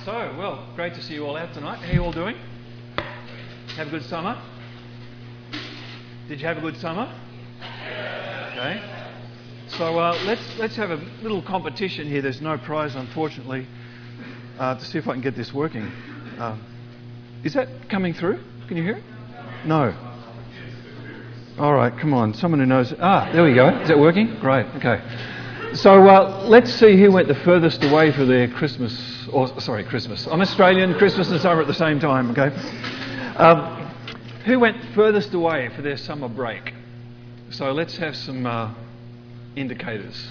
Well, great to see you all out tonight. How are you all doing? Have a good summer? Did you have a good summer? Okay. So let's have a little competition here. There's no prize, unfortunately, to see if I can get this working. Is that coming through? Can you hear it? No. All right, come on. Someone who knows. There we go. Is that working? Great. Okay. So let's see who went the furthest away for their Christmas. Christmas. I'm Australian. Christmas and summer at the same time. Okay. Who went furthest away for their summer break? So let's have some indicators.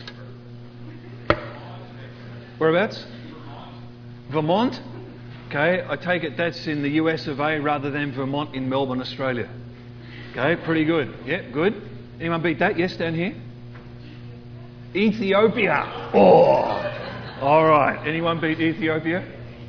Whereabouts? Vermont. Okay. I take it that's in the US of A rather than Vermont in Melbourne, Australia. Okay. Pretty good. Yeah. Good. Anyone beat that? Yes, down here. Ethiopia. All right. Anyone beat Ethiopia?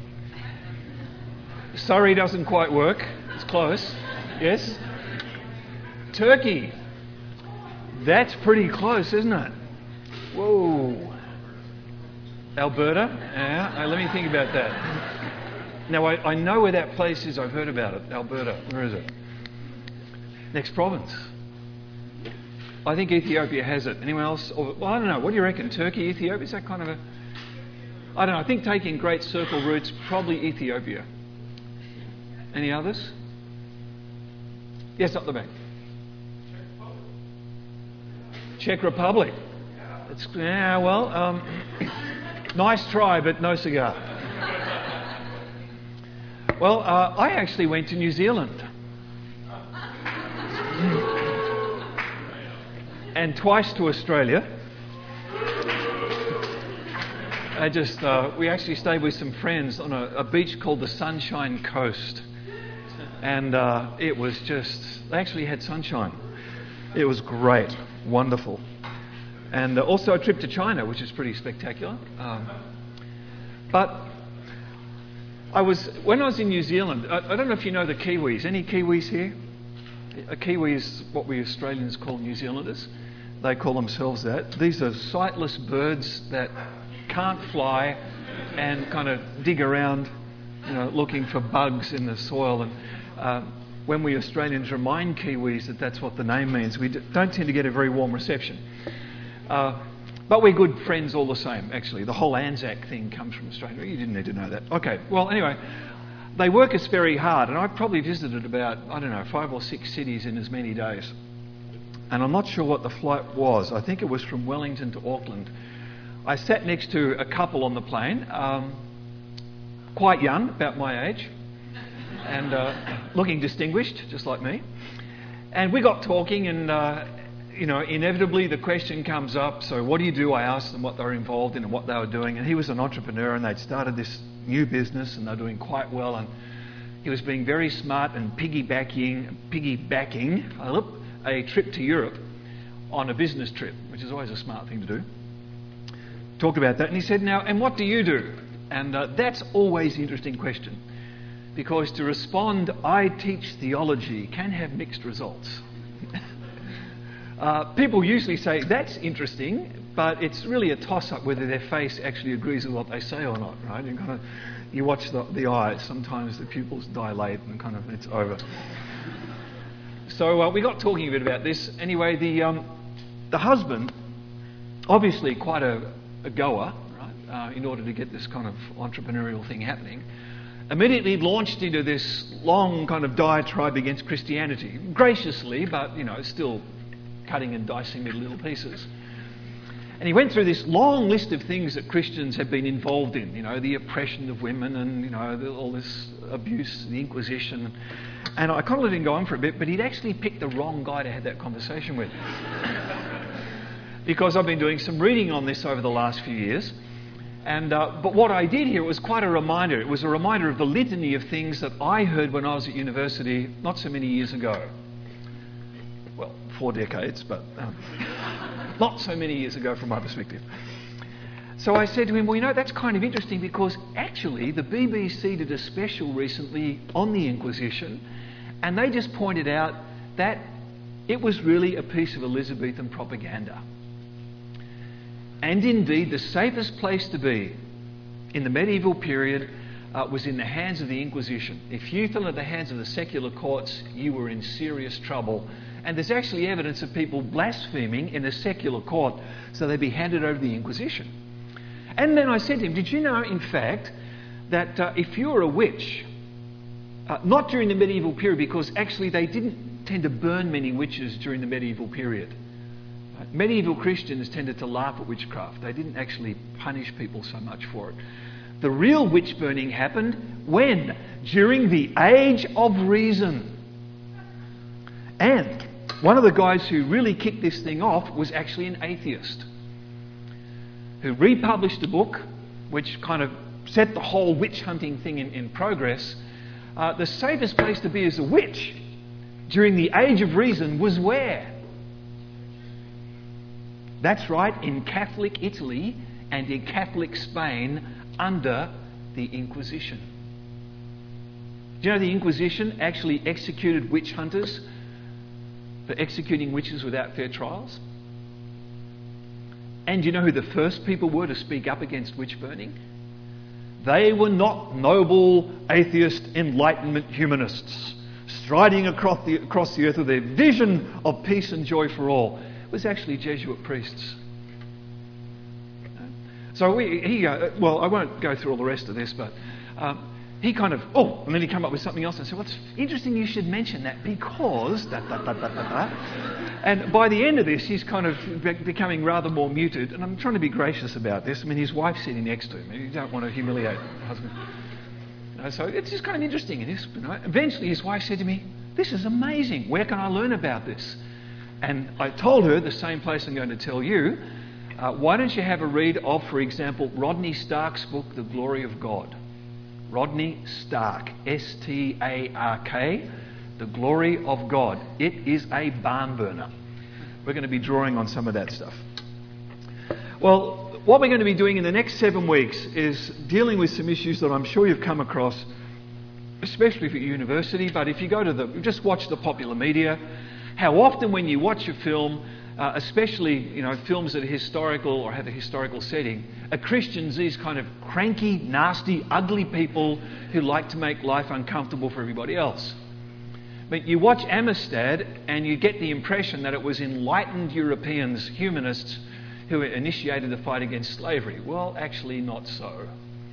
Surrey doesn't quite work. It's close. Yes? Turkey. That's pretty close, isn't it? Whoa. Alberta? Yeah. Let me think about that. Now, I know where that place is. I've heard about it. Alberta. Where is it? Next province. I think Ethiopia has it. Anyone else? Well, I don't know. What do you reckon? Turkey, Ethiopia? Is that kind of a... I don't know. I think taking great circle routes, probably Ethiopia. Any others? Yes, up the back. Czech Republic. Nice try, but no cigar. Well, I actually went to New Zealand. And twice to Australia. We actually stayed with some friends on a beach called the Sunshine Coast. And it was they actually had sunshine. It was great, wonderful. And also a trip to China, which is pretty spectacular. But when I was in New Zealand, I don't know if you know the Kiwis. Any Kiwis here? A Kiwi is what we Australians call New Zealanders. They call themselves that. These are sightless birds that can't fly and kind of dig around, looking for bugs in the soil. And when we Australians remind Kiwis that that's what the name means, we don't tend to get a very warm reception. But we're good friends all the same, actually. The whole Anzac thing comes from Australia. You didn't need to know that. Okay, well, anyway, they work us very hard. And I probably visited about, 5 or 6 cities in as many days. And I'm not sure what the flight was. I think it was from Wellington to Auckland. I sat next to a couple on the plane, quite young, about my age, and looking distinguished, just like me. And we got talking, and inevitably the question comes up. So, what do you do? I asked them what they were involved in and what they were doing. And he was an entrepreneur, and they'd started this new business, and they're doing quite well. And he was being very smart and piggybacking a trip to Europe on a business trip, which is always a smart thing to do. Talked about that, and he said, now, and what do you do? And that's always an interesting question, because to respond, I teach theology, can have mixed results. People usually say, that's interesting, but it's really a toss-up whether their face actually agrees with what they say or not, right? You watch the eyes, sometimes the pupils dilate and it's over. So we got talking a bit about this. Anyway, the husband, obviously quite a goer, right, in order to get this kind of entrepreneurial thing happening, immediately launched into this long kind of diatribe against Christianity, graciously, but, still cutting and dicing it in little pieces. And he went through this long list of things that Christians have been involved in, the oppression of women and, all this abuse, the Inquisition. And I kind of let him go on for a bit, but he'd actually picked the wrong guy to have that conversation with. Because I've been doing some reading on this over the last few years. And but what I did here was quite a reminder. It was a reminder of the litany of things that I heard when I was at university not so many years ago. Well, 4 decades, but not so many years ago from my perspective. So I said to him, well, that's kind of interesting, because actually the BBC did a special recently on the Inquisition, and they just pointed out that it was really a piece of Elizabethan propaganda. And indeed, the safest place to be in the medieval period was in the hands of the Inquisition. If you fell into the hands of the secular courts, you were in serious trouble. And there's actually evidence of people blaspheming in a secular court, so they'd be handed over to the Inquisition. And then I said to him, did you know, in fact, that if you were a witch, not during the medieval period, because actually they didn't tend to burn many witches during the medieval period. Medieval Christians tended to laugh at witchcraft. They didn't actually punish people so much for it. The real witch burning happened when? During the Age of Reason. And one of the guys who really kicked this thing off was actually an atheist who republished a book which kind of set the whole witch hunting thing in progress. The safest place to be as a witch during the Age of Reason was where? That's right, in Catholic Italy and in Catholic Spain under the Inquisition. Do you know the Inquisition actually executed witch hunters for executing witches without fair trials? And do you know who the first people were to speak up against witch burning? They were not noble, atheist, Enlightenment humanists striding across the earth with their vision of peace and joy for all. It was actually Jesuit priests. So well, I won't go through all the rest of this, but he kind of, and then he came up with something else. I said, well, it's interesting you should mention that because, And by the end of this, he's kind of becoming rather more muted, and I'm trying to be gracious about this. I mean, his wife's sitting next to him, and you don't want to humiliate the husband. So it's just kind of interesting. Eventually, his wife said to me, this is amazing. Where can I learn about this? And I told her the same place I'm going to tell you. Why don't you have a read of, for example, Rodney Stark's book, The Glory of God. Rodney Stark, S-T-A-R-K, The Glory of God. It is a barn burner. We're going to be drawing on some of that stuff. Well, what we're going to be doing in the next 7 weeks is dealing with some issues that I'm sure you've come across, especially for university, but if you go to just watch the popular media, how often when you watch a film, especially films that are historical or have a historical setting, are Christians these kind of cranky, nasty, ugly people who like to make life uncomfortable for everybody else. But you watch Amistad and you get the impression that it was enlightened Europeans, humanists, who initiated the fight against slavery. Well, actually not so.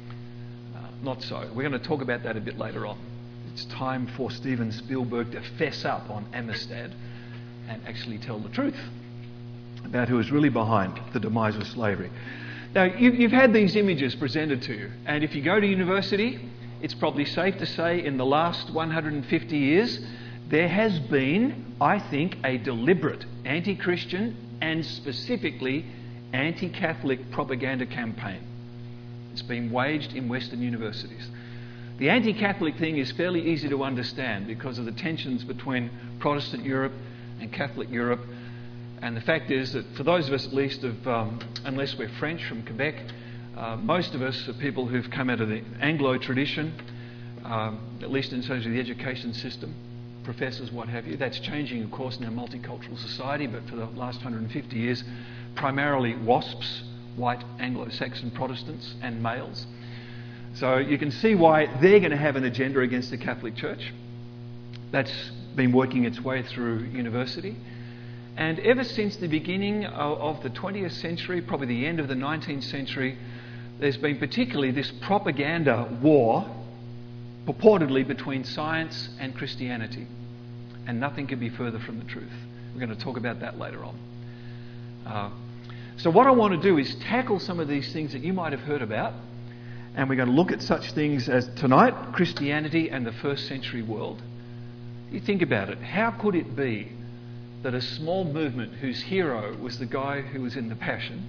Not so. We're going to talk about that a bit later on. It's time for Steven Spielberg to fess up on Amistad and actually tell the truth about who is really behind the demise of slavery. Now, you've had these images presented to you, and if you go to university, it's probably safe to say in the last 150 years, there has been, I think, a deliberate anti-Christian and specifically anti-Catholic propaganda campaign. It's been waged in Western universities. The anti-Catholic thing is fairly easy to understand because of the tensions between Protestant Europe and Catholic Europe. And the fact is that for those of us, at least, unless we're French from Quebec, most of us are people who've come out of the Anglo tradition, at least in terms of the education system, professors, what have you. That's changing, of course, in our multicultural society, but for the last 150 years, primarily WASPs, white Anglo-Saxon Protestants, and males. So you can see why they're going to have an agenda against the Catholic Church. That's been working its way through university. And ever since the beginning of the 20th century, probably the end of the 19th century, there's been particularly this propaganda war, purportedly between science and Christianity. And nothing could be further from the truth. We're going to talk about that later on. So what I want to do is tackle some of these things that you might have heard about. And we're going to look at such things as tonight, Christianity and the first century world. You think about it. How could it be that a small movement whose hero was the guy who was in the Passion,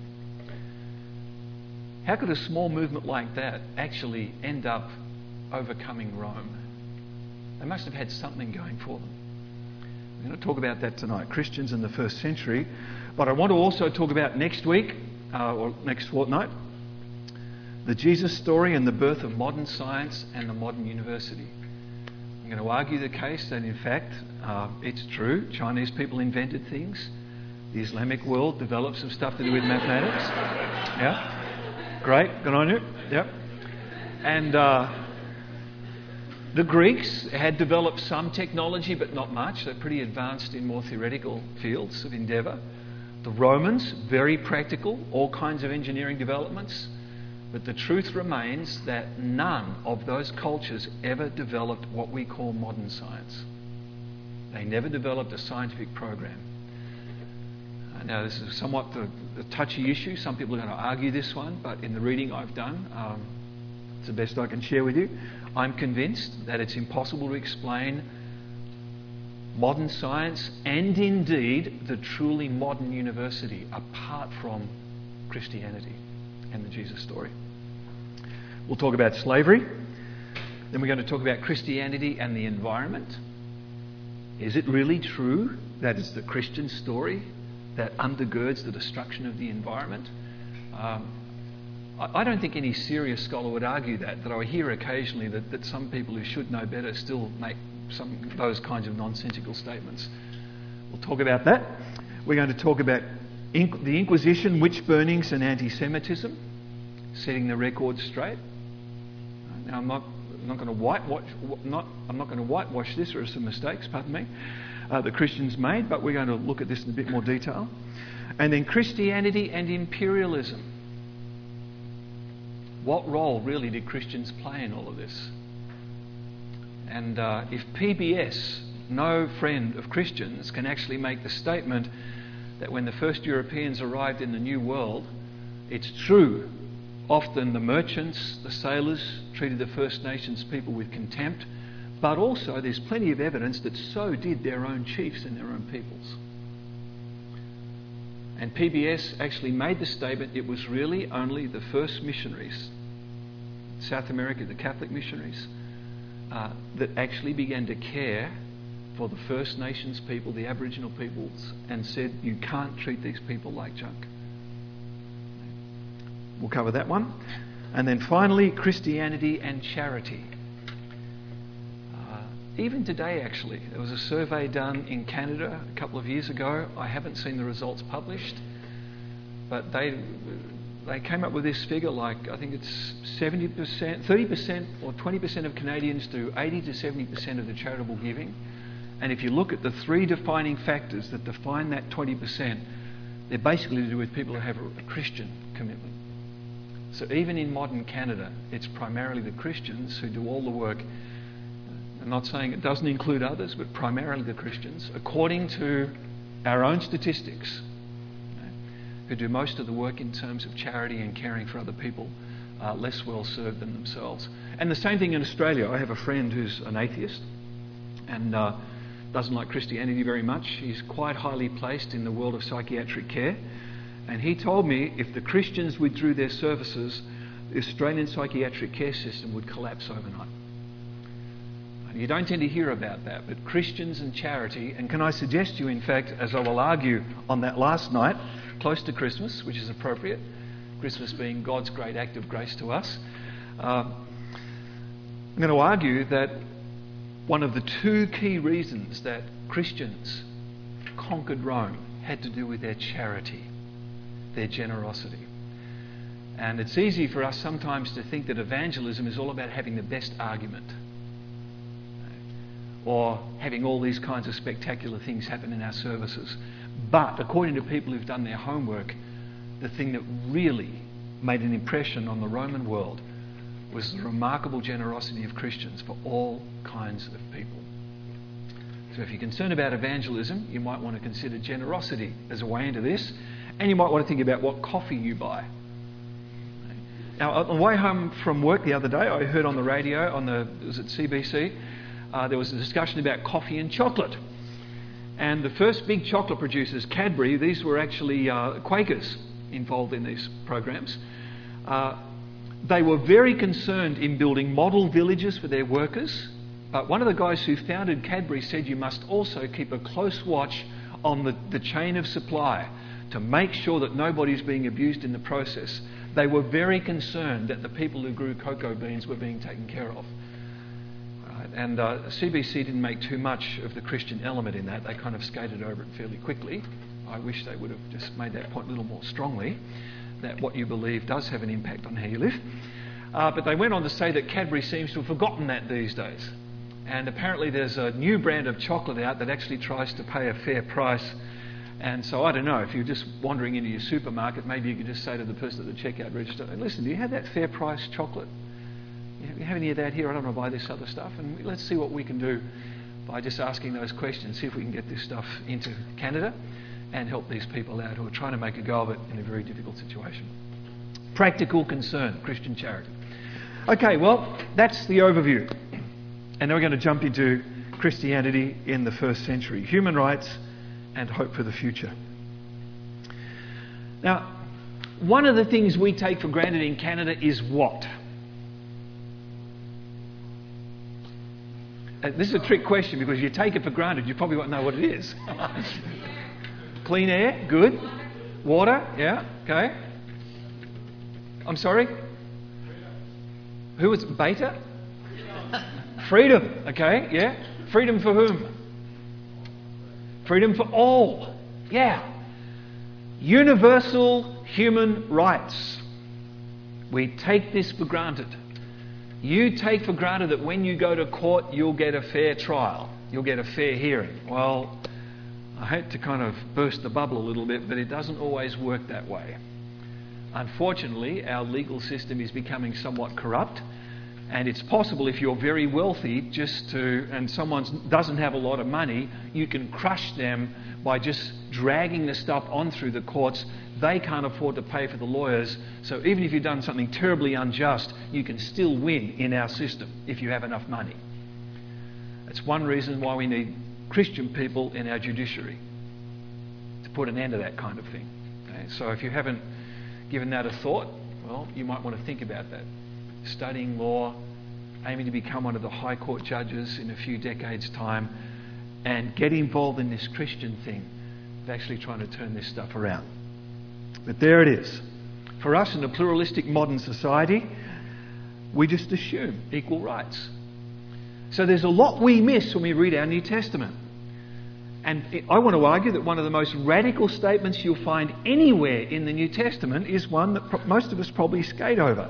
how could a small movement like that actually end up overcoming Rome? They must have had something going for them. We're going to talk about that tonight, Christians in the first century. But I want to also talk about next week, or next fortnight, the Jesus story and the birth of modern science and the modern university. I'm going to argue the case that, in fact, it's true. Chinese people invented things. The Islamic world developed some stuff to do with mathematics. Yeah? Great. Good on you. Yep. And The Greeks had developed some technology, but not much. They're pretty advanced in more theoretical fields of endeavour. The Romans, very practical, all kinds of engineering developments. But the truth remains that none of those cultures ever developed what we call modern science. They never developed a scientific program. Now, this is somewhat the touchy issue. Some people are going to argue this one, but in the reading I've done, it's the best I can share with you. I'm convinced that it's impossible to explain modern science and indeed the truly modern university apart from Christianity and the Jesus story. We'll talk about slavery. Then we're going to talk about Christianity and the environment. Is it really true that it's the Christian story that undergirds the destruction of the environment? I don't think any serious scholar would argue that I hear occasionally that some people who should know better still make those kinds of nonsensical statements. We'll talk about that. We're going to talk about the Inquisition, witch burnings and anti-Semitism, setting the record straight. Now, I'm not going to whitewash this. There are some mistakes, pardon me, the Christians made, but we're going to look at this in a bit more detail. And then Christianity and imperialism. What role really did Christians play in all of this? And if PBS, no friend of Christians, can actually make the statement that when the first Europeans arrived in the New World, it's true, often the merchants, the sailors, treated the First Nations people with contempt, but also there's plenty of evidence that so did their own chiefs and their own peoples. And PBS actually made the statement it was really only the first missionaries, South America, the Catholic missionaries, that actually began to care for the First Nations people, the Aboriginal peoples, and said, you can't treat these people like junk. We'll cover that one. And then finally, Christianity and charity. Even today, actually, there was a survey done in Canada a couple of years ago. I haven't seen the results published, but they came up with this figure, like I think it's 70%, 30% or 20% of Canadians do 80 to 70% of the charitable giving. And if you look at the three defining factors that define that 20%, they're basically to do with people who have a Christian commitment. So even in modern Canada, it's primarily the Christians who do all the work. I'm not saying it doesn't include others, but primarily the Christians, according to our own statistics, who do most of the work in terms of charity and caring for other people less well served than themselves. And the same thing in Australia. I have a friend who's an atheist and doesn't like Christianity very much. He's quite highly placed in the world of psychiatric care. And he told me if the Christians withdrew their services, the Australian psychiatric care system would collapse overnight. You don't tend to hear about that, but Christians and charity, and can I suggest to you, in fact, as I will argue on that last night, close to Christmas, which is appropriate, Christmas being God's great act of grace to us, I'm going to argue that one of the two key reasons that Christians conquered Rome had to do with their charity, their generosity. And it's easy for us sometimes to think that evangelism is all about having the best argument, or having all these kinds of spectacular things happen in our services. But according to people who've done their homework, the thing that really made an impression on the Roman world was the remarkable generosity of Christians for all kinds of people. So if you're concerned about evangelism, you might want to consider generosity as a way into this, and you might want to think about what coffee you buy. Now, on the way home from work the other day, I heard on the radio, it was at CBC, there was a discussion about coffee and chocolate. And the first big chocolate producers, Cadbury, these were actually Quakers involved in these programs. They were very concerned in building model villages for their workers. But one of the guys who founded Cadbury said you must also keep a close watch on the chain of supply to make sure that nobody's being abused in the process. They were very concerned that the people who grew cocoa beans were being taken care of. And CBC didn't make too much of the Christian element in that. They kind of skated over it fairly quickly. I wish they would have just made that point a little more strongly, that what you believe does have an impact on how you live. But they went on to say that Cadbury seems to have forgotten that these days. And apparently there's a new brand of chocolate out that actually tries to pay a fair price. And so I don't know, if you're just wandering into your supermarket, maybe you could just say to the person at the checkout register, listen, do you have that fair price chocolate? You have any of that here? I don't want to buy this other stuff. And let's see what we can do by just asking those questions, see if we can get this stuff into Canada and help these people out who are trying to make a go of it in a very difficult situation. Practical concern, Christian charity. Okay, well, that's the overview. And now we're going to jump into Christianity in the first century. Human rights and hope for the future. Now, one of the things we take for granted in Canada is what? This is a trick question because you take it for granted, you probably won't know what it is. Clean air, good. Water, yeah, okay. I'm sorry? Who was it? Beta? Freedom, okay, yeah. Freedom for whom? Freedom for all, yeah. Universal human rights. We take this for granted. You take for granted that when you go to court, you'll get a fair trial. You'll get a fair hearing. Well, I hate to kind of burst the bubble a little bit, but it doesn't always work that way. Unfortunately, our legal system is becoming somewhat corrupt, and it's possible if you're very wealthy and someone doesn't have a lot of money, you can crush them by just dragging the stuff on through the courts. They can't afford to pay for the lawyers, so even if you've done something terribly unjust, you can still win in our system if you have enough money. That's one reason why we need Christian people in our judiciary, to put an end to that kind of thing. Okay? So if you haven't given that a thought, well, you might want to think about that. Studying law, aiming to become one of the High Court judges in a few decades' time, and get involved in this Christian thing of actually trying to turn this stuff around. But there it is. For us in a pluralistic modern society, we just assume equal rights. So there's a lot we miss when we read our New Testament. And I want to argue that one of the most radical statements you'll find anywhere in the New Testament is one that most of us probably skate over.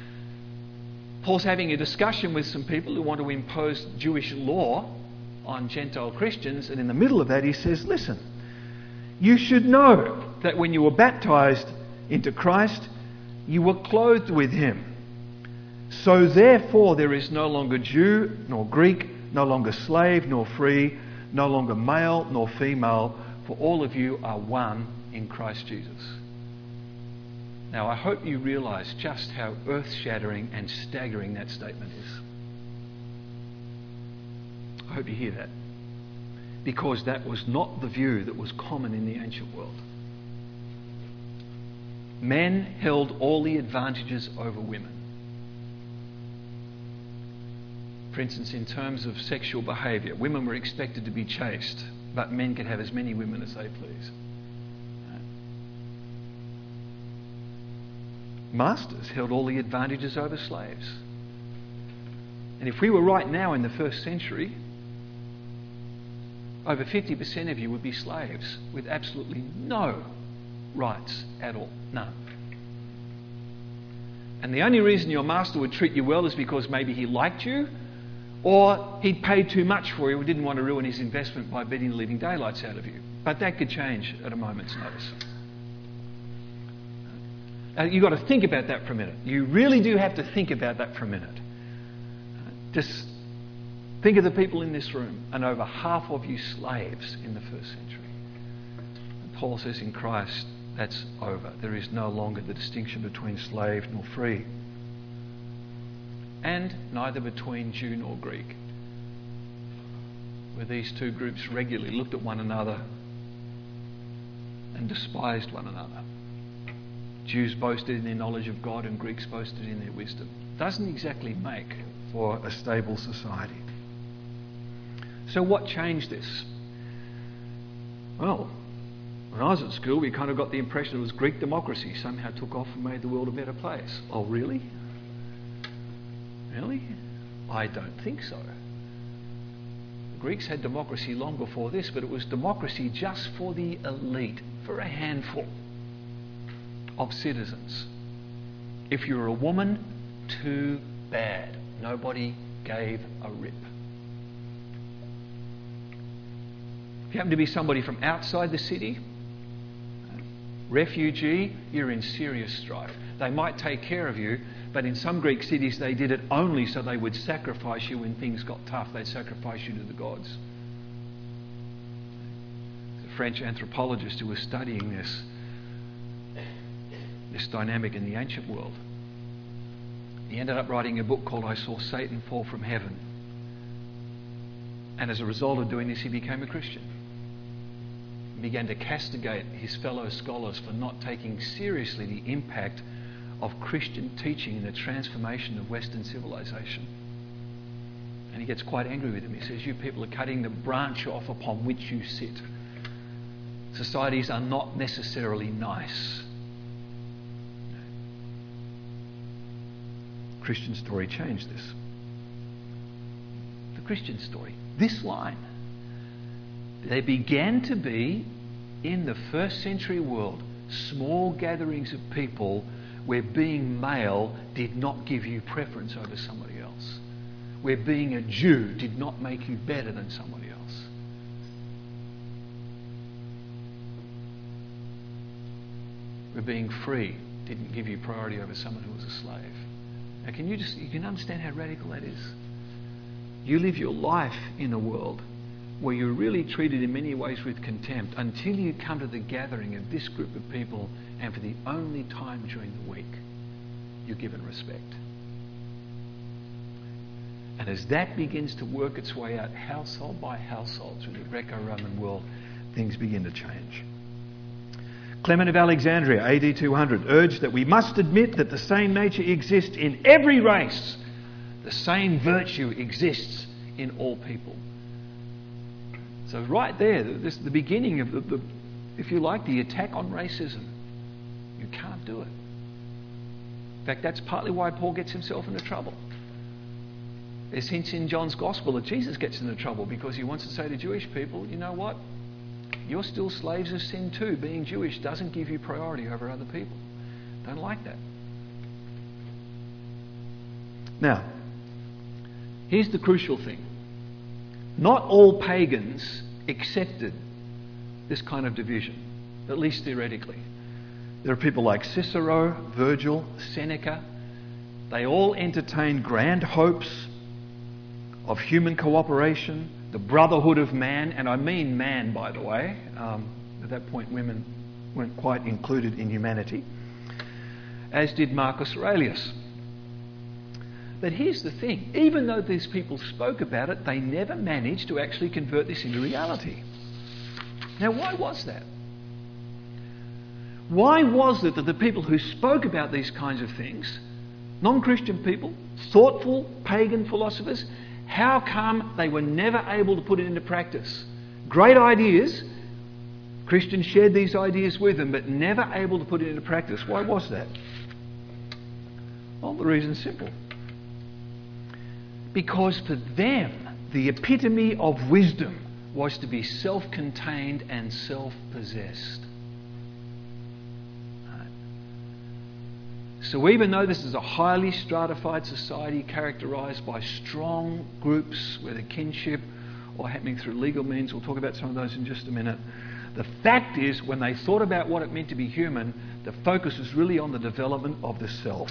Paul's having a discussion with some people who want to impose Jewish law on Gentile Christians, and in the middle of that he says, listen, you should know that when you were baptized into Christ, you were clothed with him. So therefore there is no longer Jew nor Greek, no longer slave nor free, no longer male nor female, for all of you are one in Christ Jesus. Now I hope you realise just how earth-shattering and staggering that statement is. I hope you hear that. Because that was not the view that was common in the ancient world. Men held all the advantages over women. For instance, in terms of sexual behaviour, women were expected to be chaste, but men could have as many women as they please. Masters held all the advantages over slaves. And if we were right now in the first century, over 50% of you would be slaves with absolutely no rights at all. None. And the only reason your master would treat you well is because maybe he liked you, or he'd paid too much for you and didn't want to ruin his investment by beating the living daylights out of you. But that could change at a moment's notice. You've got to think about that for a minute. You really do have to think about that for a minute. Just think of the people in this room, and over half of you slaves in the first century. And Paul says in Christ, that's over. There is no longer the distinction between slave nor free. And neither between Jew nor Greek, where these two groups regularly looked at one another and despised one another. Jews boasted in their knowledge of God and Greeks boasted in their wisdom. Doesn't exactly make for a stable society. So what changed this? Well, when I was at school, we kind of got the impression it was Greek democracy somehow took off and made the world a better place. Oh, really? Really? I don't think so. The Greeks had democracy long before this, but it was democracy just for the elite, for a handful of citizens. If you were a woman, too bad. Nobody gave a rip. If you happen to be somebody from outside the city, refugee, you're in serious strife. They might take care of you, but in some Greek cities they did it only so they would sacrifice you when things got tough. They'd sacrifice you to the gods. The French anthropologist who was studying this dynamic in the ancient world, he ended up writing a book called I Saw Satan Fall from Heaven. And as a result of doing this, he became a Christian. He began to castigate his fellow scholars for not taking seriously the impact of Christian teaching in the transformation of Western civilization. And he gets quite angry with them. He says, you people are cutting the branch off upon which you sit. Societies are not necessarily nice. Christian story changed this. The Christian story. This line. There began to be, in the first century world, small gatherings of people where being male did not give you preference over somebody else. Where being a Jew did not make you better than somebody else. Where being free didn't give you priority over someone who was a slave. Now you can understand how radical that is? You live your life in a world where you're really treated in many ways with contempt until you come to the gathering of this group of people, and for the only time during the week you're given respect. And as that begins to work its way out household by household through the Greco-Roman world, things begin to change. Clement of Alexandria, AD 200, urged that we must admit that the same nature exists in every race. The same virtue exists in all people. So right there, this is the beginning of the, if you like, the attack on racism. You can't do it. In fact, that's partly why Paul gets himself into trouble. There's hints in John's Gospel that Jesus gets into trouble because he wants to say to Jewish people, you know what? You're still slaves of sin too. Being Jewish doesn't give you priority over other people. Don't like that. Now, here's the crucial thing. Not all pagans accepted this kind of division, at least theoretically. There are people like Cicero, Virgil, Seneca. They all entertained grand hopes of human cooperation, the brotherhood of man, and I mean man, by the way. At that point, women weren't quite included in humanity, as did Marcus Aurelius. But here's the thing. Even though these people spoke about it, they never managed to actually convert this into reality. Now, why was that? Why was it that the people who spoke about these kinds of things, non-Christian people, thoughtful pagan philosophers, how come they were never able to put it into practice? Great ideas. Christians shared these ideas with them, but never able to put it into practice. Why was that? Well, the reason's simple. Because for them, the epitome of wisdom was to be self-contained and self-possessed. So even though this is a highly stratified society characterised by strong groups, whether kinship or happening through legal means, we'll talk about some of those in just a minute, the fact is when they thought about what it meant to be human, the focus was really on the development of the self.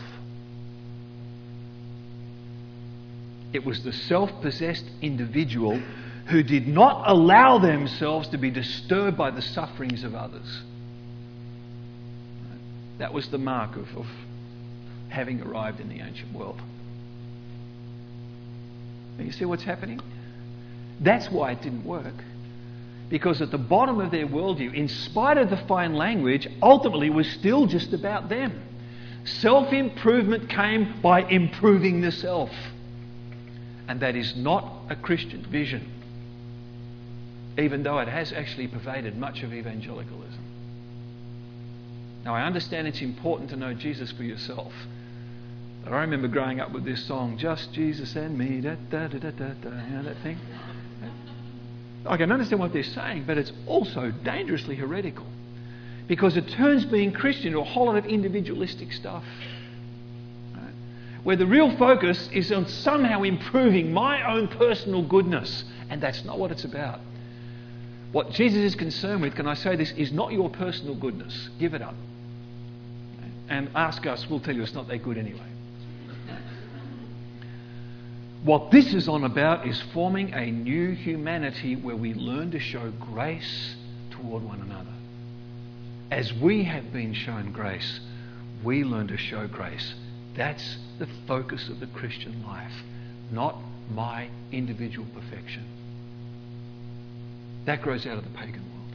It was the self-possessed individual who did not allow themselves to be disturbed by the sufferings of others. That was the mark of having arrived in the ancient world. And you see what's happening? That's why it didn't work. Because at the bottom of their worldview, in spite of the fine language, ultimately was still just about them. Self-improvement came by improving the self. And that is not a Christian vision, even though it has actually pervaded much of evangelicalism. Now, I understand it's important to know Jesus for yourself. But I remember growing up with this song, Just Jesus and Me, da da da da da da, you know that thing? I can understand what they're saying, but it's also dangerously heretical. Because it turns being Christian into a whole lot of individualistic stuff. Right? Where the real focus is on somehow improving my own personal goodness. And that's not what it's about. What Jesus is concerned with, can I say this, is not your personal goodness. Give it up. And ask us, we'll tell you it's not that good anyway. What this is on about is forming a new humanity where we learn to show grace toward one another. As we have been shown grace, we learn to show grace. That's the focus of the Christian life, not my individual perfection. That grows out of the pagan world.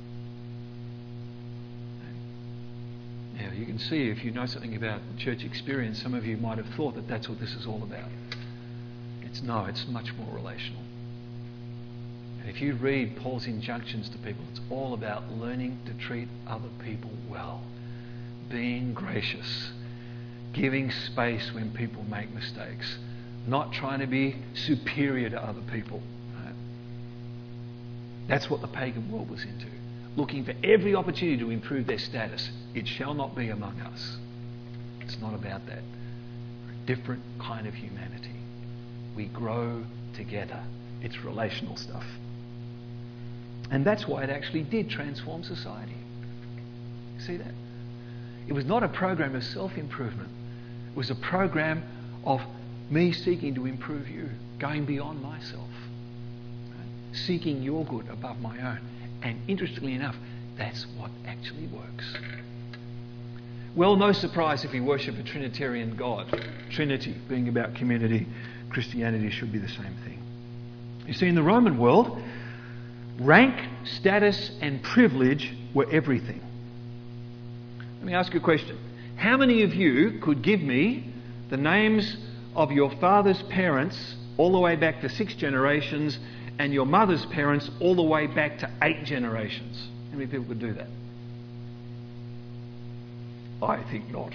Now, you can see, if you know something about church experience, some of you might have thought that that's what this is all about. It's much more relational. And if you read Paul's injunctions to people, it's all about learning to treat other people well, being gracious, giving space when people make mistakes, not trying to be superior to other people. Right? That's what the pagan world was into, looking for every opportunity to improve their status. It shall not be among us. It's not about that. We're a different kind of humanity. We grow together. It's relational stuff. And that's why it actually did transform society. See that? It was not a program of self-improvement. It was a program of me seeking to improve you, going beyond myself, right? Seeking your good above my own. And interestingly enough, that's what actually works. Well, no surprise if we worship a Trinitarian God. Trinity being about community, Christianity should be the same thing. You see, in the Roman world, rank, status and privilege were everything. Let me ask you a question. How many of you could give me the names of your father's parents all the way back to 6 generations and your mother's parents all the way back to 8 generations? How many people could do that? I think not.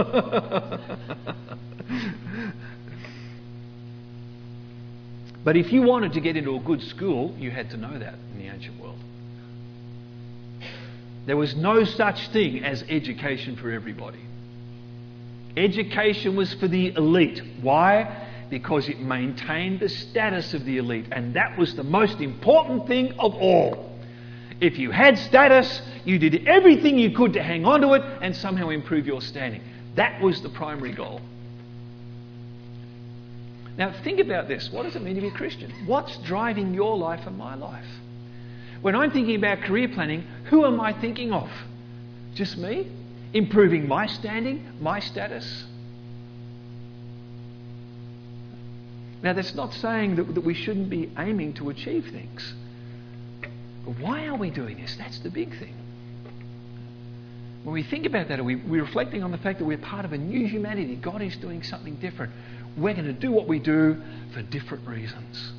But if you wanted to get into a good school, you had to know that in the ancient world. There was no such thing as education for everybody. Education was for the elite. Why? Because it maintained the status of the elite, and that was the most important thing of all. If you had status, you did everything you could to hang on to it and somehow improve your standing. That was the primary goal. Now think about this. What does it mean to be a Christian? What's driving your life and my life? When I'm thinking about career planning, who am I thinking of? Just me? Improving my standing, my status? Now that's not saying that we shouldn't be aiming to achieve things. But why are we doing this? That's the big thing. When we think about that, we're reflecting on the fact that we're part of a new humanity. God is doing something different. We're going to do what we do for different reasons.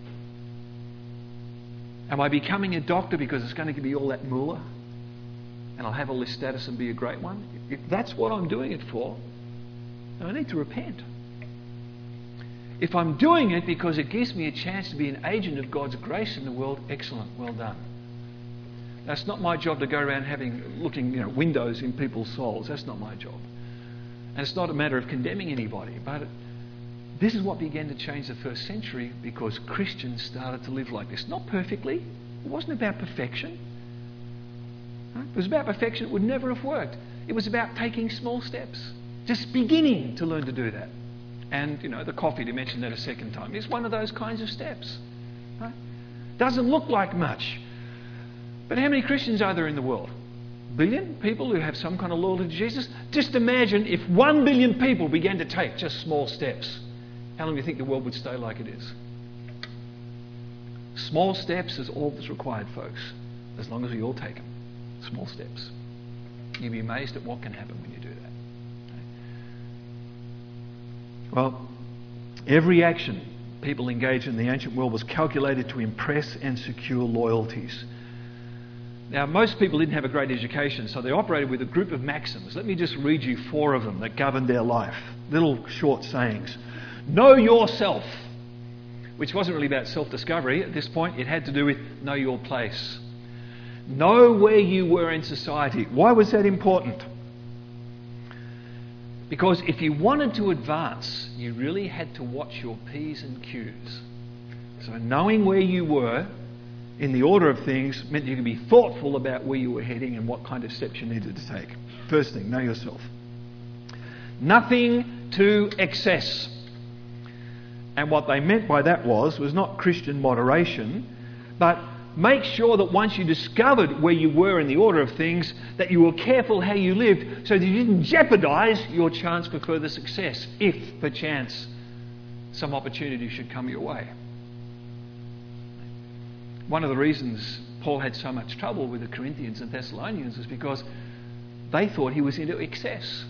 Am I becoming a doctor because it's going to be all that moolah and I'll have all this status and be a great one? If that's what I'm doing it for, then I need to repent. If I'm doing it because it gives me a chance to be an agent of God's grace in the world, excellent, well done. That's not my job to go around looking windows in people's souls. That's not my job. And it's not a matter of condemning anybody, but this is what began to change the first century because Christians started to live like this. Not perfectly. It wasn't about perfection. If it was about perfection, it would never have worked. It was about taking small steps. Just beginning to learn to do that. And, the coffee, to mention that a second time, is one of those kinds of steps. Right? Doesn't look like much. But how many Christians are there in the world? 1 billion people who have some kind of loyalty to Jesus? Just imagine if 1 billion people began to take just small steps. How long do you think the world would stay like it is? Small steps is all that's required, folks. As long as we all take them. Small steps. You'd be amazed at what can happen when you do that. Well, every action people engaged in the ancient world was calculated to impress and secure loyalties. Now, most people didn't have a great education, so they operated with a group of maxims. Let me just read you 4 of them that governed their life. Little short sayings. Know yourself, which wasn't really about self-discovery at this point. It had to do with know your place. Know where you were in society. Why was that important? Because if you wanted to advance, you really had to watch your P's and Q's. So knowing where you were in the order of things meant you could be thoughtful about where you were heading and what kind of steps you needed to take. First thing, know yourself. Nothing to excess. And what they meant by that was not Christian moderation, but make sure that once you discovered where you were in the order of things, that you were careful how you lived so that you didn't jeopardise your chance for further success if, perchance, some opportunity should come your way. One of the reasons Paul had so much trouble with the Corinthians and Thessalonians is because they thought he was into excess.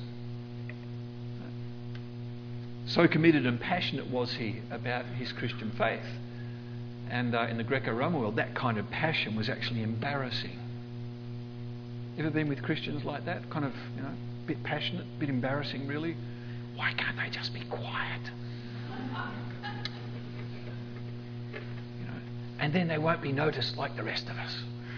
So committed and passionate was he about his Christian faith. And in the Greco-Roman world, that kind of passion was actually embarrassing. Ever been with Christians like that? Kind of, a bit passionate, a bit embarrassing, really? Why can't they just be quiet? And then they won't be noticed like the rest of us.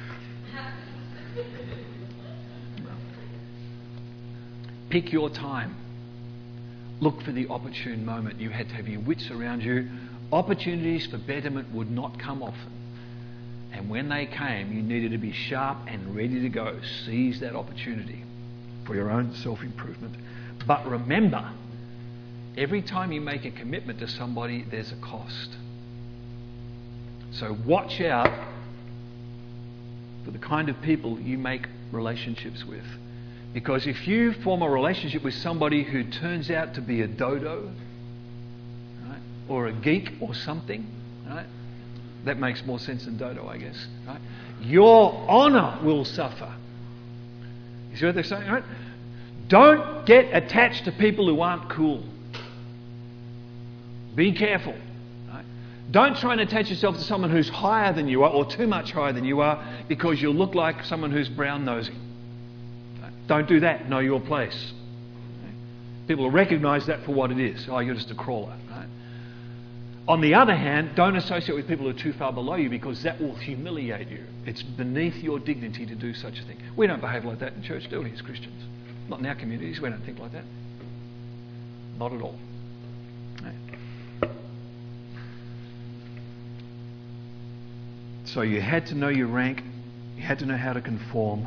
Pick your time. Look for the opportune moment. You had to have your wits around you. Opportunities for betterment would not come often. And when they came, you needed to be sharp and ready to go. Seize that opportunity for your own self-improvement. But remember, every time you make a commitment to somebody, there's a cost. So watch out for the kind of people you make relationships with. Because if you form a relationship with somebody who turns out to be a dodo, right, or a geek or something, right, that makes more sense than dodo, I guess, right, your honour will suffer. You see what they're saying? Right? Don't get attached to people who aren't cool. Be careful. Don't try and attach yourself to someone who's higher than you are or too much higher than you are because you look like someone who's brown-nosy. Don't do that. Know your place. People will recognise that for what it is. Oh, you're just a crawler. Right? On the other hand, don't associate with people who are too far below you because that will humiliate you. It's beneath your dignity to do such a thing. We don't behave like that in church, do we, as Christians? Not in our communities. We don't think like that. Not at all. So you had to know your rank, you had to know how to conform.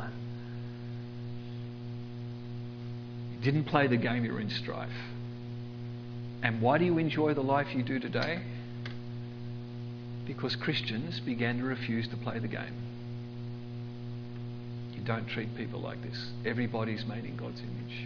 You didn't play the game, you were in strife. And why do you enjoy the life you do today? Because Christians began to refuse to play the game. You don't treat people like this. Everybody's made in God's image.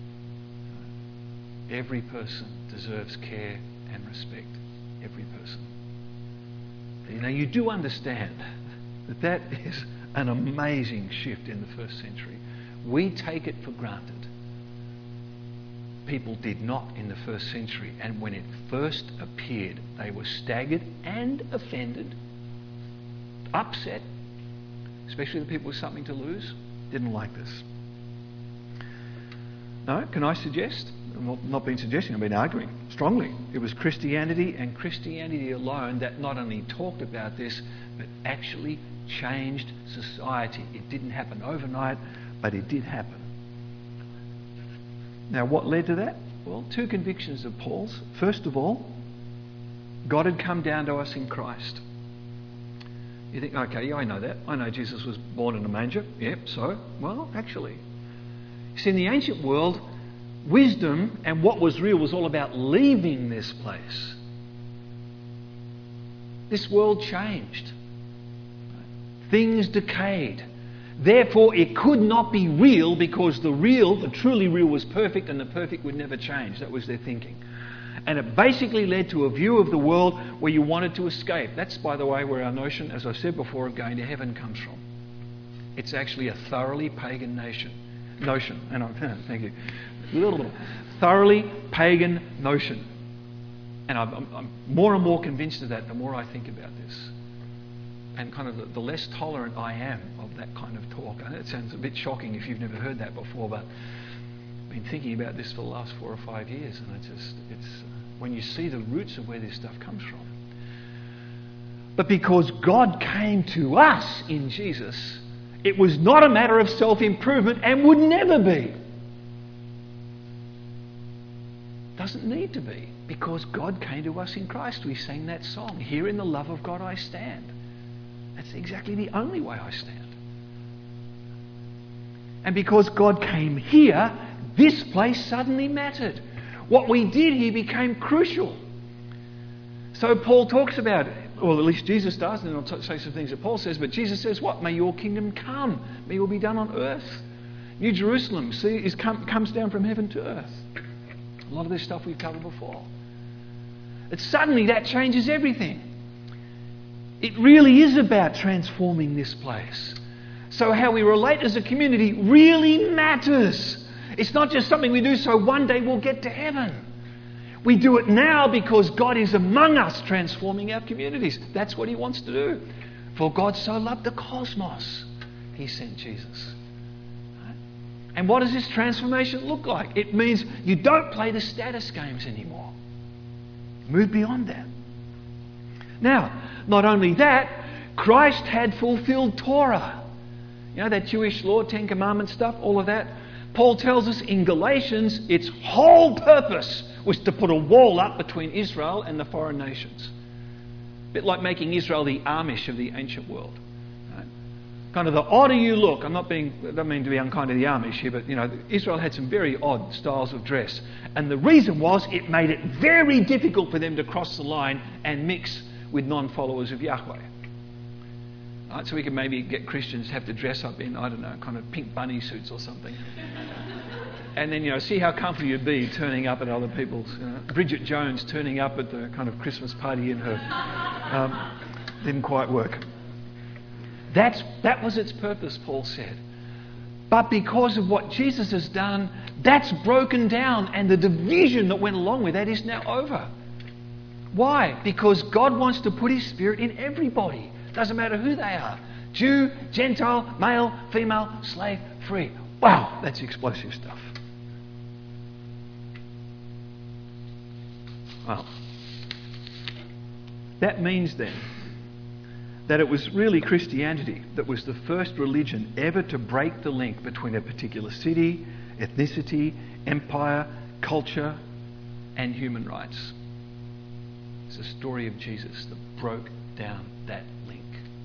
Every person deserves care and respect. Every person. Now, you do understand that that is an amazing shift in the first century. We take it for granted. People did not in the first century, and when it first appeared, they were staggered and offended, upset, especially the people with something to lose, didn't like this. No, can I suggest? I'm not been suggesting, I've been arguing strongly. It was Christianity and Christianity alone that not only talked about this, but actually changed society. It didn't happen overnight, but it did happen. Now, what led to that? Well, two convictions of Paul's. First of all, God had come down to us in Christ. You think, okay, yeah, I know that. I know Jesus was born in a manger. Yep, so? Well, actually. You see, in the ancient world, wisdom and what was real was all about leaving this place. This world changed. Things decayed. Therefore, it could not be real because the truly real was perfect and the perfect would never change. That was their thinking. And it basically led to a view of the world where you wanted to escape. That's, by the way, where our notion, as I said before, of going to heaven comes from. It's actually a thoroughly pagan notion. Thank you. Thoroughly pagan notion. And I'm more and more convinced of that the more I think about this. And kind of the less tolerant I am of that kind of talk. I know it sounds a bit shocking if you've never heard that before, but I've been thinking about this for the last 4 or 5 years, and it's when you see the roots of where this stuff comes from. But because God came to us in Jesus, it was not a matter of self-improvement and would never be. Doesn't need to be, because God came to us in Christ. We sang that song, "Here in the love of God I stand." That's exactly the only way I stand. And because God came here, this place suddenly mattered. What we did here became crucial. So Paul talks about it, or at least Jesus does, and I'll say some things that Paul says, but Jesus says what? May your kingdom come. May your will be done on earth. New Jerusalem comes down from heaven to earth. A lot of this stuff we've covered before. But suddenly that changes everything. It really is about transforming this place. So how we relate as a community really matters. It's not just something we do so one day we'll get to heaven. We do it now because God is among us transforming our communities. That's what He wants to do. For God so loved the cosmos, He sent Jesus. Right? And what does this transformation look like? It means you don't play the status games anymore. Move beyond that. Now, not only that, Christ had fulfilled Torah. You know, that Jewish law, Ten Commandments stuff, all of that. Paul tells us in Galatians its whole purpose was to put a wall up between Israel and the foreign nations. A bit like making Israel the Amish of the ancient world. Right? Kind of the odder you look, I don't mean to be unkind to the Amish here, but Israel had some very odd styles of dress. And the reason was it made it very difficult for them to cross the line and mix with non-followers of Yahweh. Right, so we can maybe get Christians to have to dress up in, I don't know, kind of pink bunny suits or something. And then, see how comfortable you'd be turning up at other people's... Bridget Jones turning up at the kind of Christmas party in her... didn't quite work. That was its purpose, Paul said. But because of what Jesus has done, that's broken down, and the division that went along with that is now over. Why? Because God wants to put His Spirit in everybody. Doesn't matter who they are. Jew, Gentile, male, female, slave, free. Wow, that's explosive stuff. Well, that means then that it was really Christianity that was the first religion ever to break the link between a particular city, ethnicity, empire, culture, and human rights. It's the story of Jesus that broke down that link.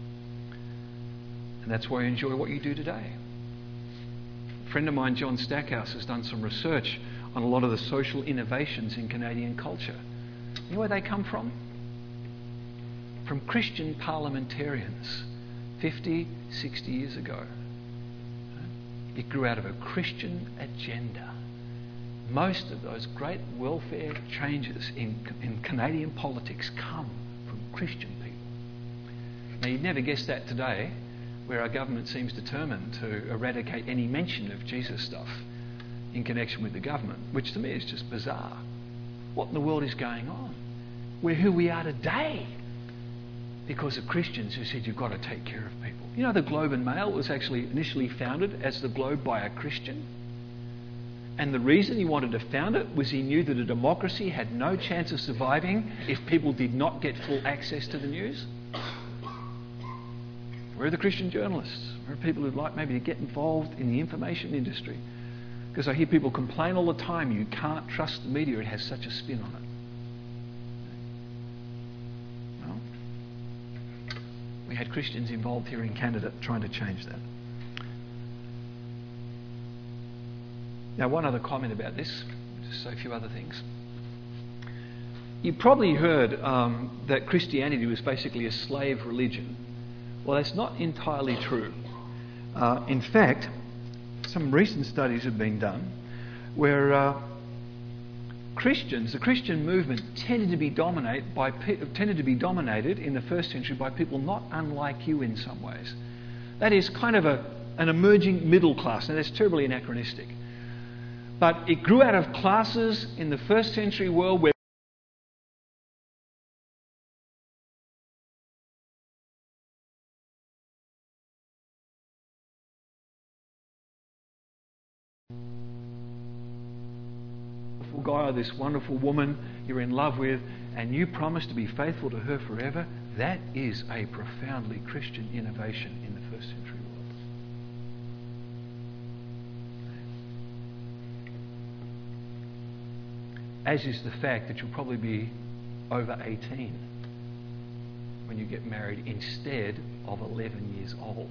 And that's why I enjoy what you do today. A friend of mine, John Stackhouse, has done some research on a lot of the social innovations in Canadian culture. You know where they come from? From Christian parliamentarians 50, 60 years ago. It grew out of a Christian agenda. Most of those great welfare changes in Canadian politics come from Christian people. Now, you'd never guess that today, where our government seems determined to eradicate any mention of Jesus stuff in connection with the government, which to me is just bizarre. What in the world is going on? We're who we are today because of Christians who said you've got to take care of people. You know, the Globe and Mail was actually initially founded as the Globe by a Christian. And the reason he wanted to found it was he knew that a democracy had no chance of surviving if people did not get full access to the news. Where are the Christian journalists? Where are people who'd like maybe to get involved in the information industry? Because I hear people complain all the time, you can't trust the media, it has such a spin on it. Well, we had Christians involved here in Canada trying to change that. Now, one other comment about this, just say a few other things. You probably heard that Christianity was basically a slave religion. Well, that's not entirely true. In fact, some recent studies have been done where Christians, the Christian movement, tended to be dominated in the first century by people not unlike you in some ways. That is kind of an emerging middle class. Now, that's terribly anachronistic. But it grew out of classes in the first century world where guy or this wonderful woman you're in love with and you promise to be faithful to her forever, that is a profoundly Christian innovation in the first century world. As is the fact that you'll probably be over 18 when you get married instead of 11 years old.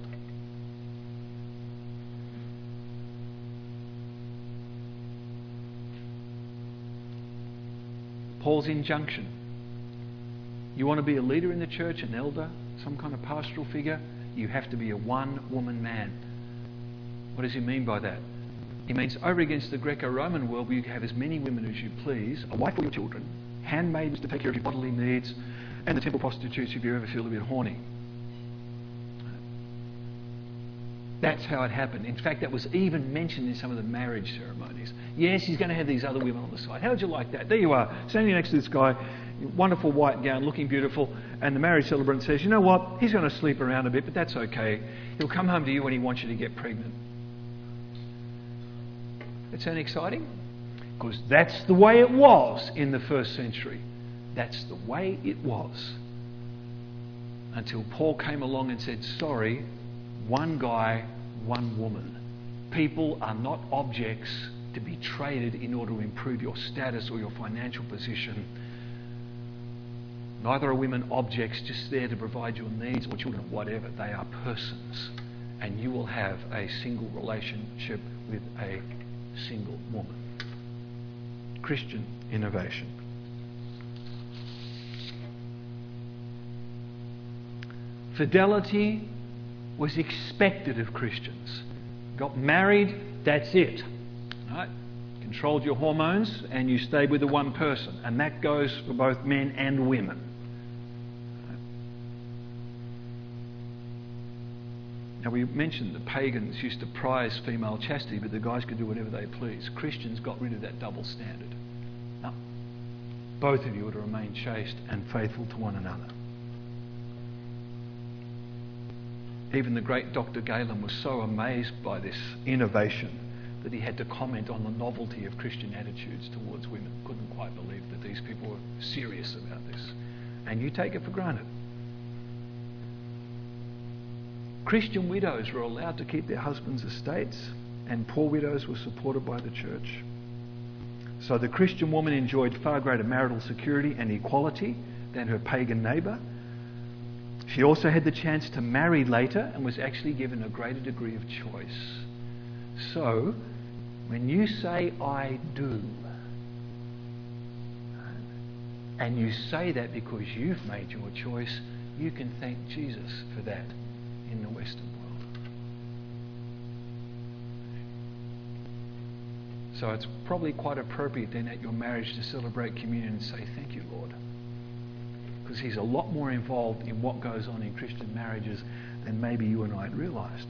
Paul's injunction. You want to be a leader in the church, an elder, some kind of pastoral figure, you have to be a one-woman man. What does he mean by that? He means over against the Greco-Roman world where you have as many women as you please, a wife for your children, handmaids to take care of your bodily needs, and the temple prostitutes if you ever feel a bit horny. That's how it happened. In fact, that was even mentioned in some of the marriage ceremonies. Yes, he's going to have these other women on the side. How would you like that? There you are, standing next to this guy, wonderful white gown, looking beautiful, and the marriage celebrant says, you know what, he's going to sleep around a bit, but that's okay. He'll come home to you when he wants you to get pregnant. That sound exciting? Because that's the way it was in the first century. That's the way it was. Until Paul came along and said, sorry, one guy, one woman. People are not objects to be traded in order to improve your status or your financial position. Neither are women objects just there to provide your needs or children, whatever. They are persons. And you will have a single relationship with a single woman. Christian innovation. Fidelity was expected of Christians. Got married, that's it. Right? Controlled your hormones and you stayed with the one person. And that goes for both men and women. Now we mentioned the pagans used to prize female chastity, but the guys could do whatever they please. Christians got rid of that double standard. No. Both of you are to remain chaste and faithful to one another. Even the great Dr. Galen was so amazed by this innovation that he had to comment on the novelty of Christian attitudes towards women. Couldn't quite believe that these people were serious about this. And you take it for granted. Christian widows were allowed to keep their husbands' estates, and poor widows were supported by the church. So the Christian woman enjoyed far greater marital security and equality than her pagan neighbour. She also had the chance to marry later and was actually given a greater degree of choice. So, when you say, I do, and you say that because you've made your choice, you can thank Jesus for that in the Western world. So it's probably quite appropriate then at your marriage to celebrate communion and say, thank you, Lord. Because he's a lot more involved in what goes on in Christian marriages than maybe you and I had realised.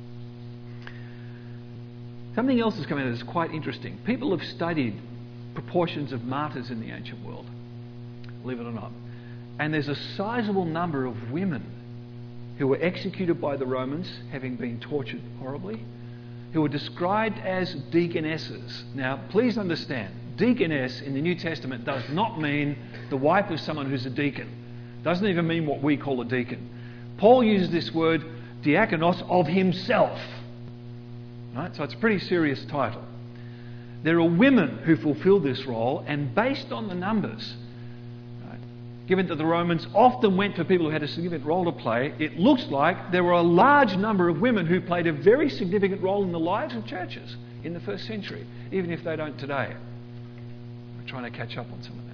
Something else has come out that's quite interesting. People have studied proportions of martyrs in the ancient world, believe it or not. And there's a sizable number of women who were executed by the Romans, having been tortured horribly, who were described as deaconesses. Now, please understand, deaconess in the New Testament does not mean the wife of someone who's a deacon. Doesn't even mean what we call a deacon. Paul uses this word diakonos of himself. Right? So it's a pretty serious title. There are women who fulfill this role, and based on the numbers, right, given that the Romans often went for people who had a significant role to play, it looks like there were a large number of women who played a very significant role in the lives of churches in the first century, even if they don't today. We're trying to catch up on some of that.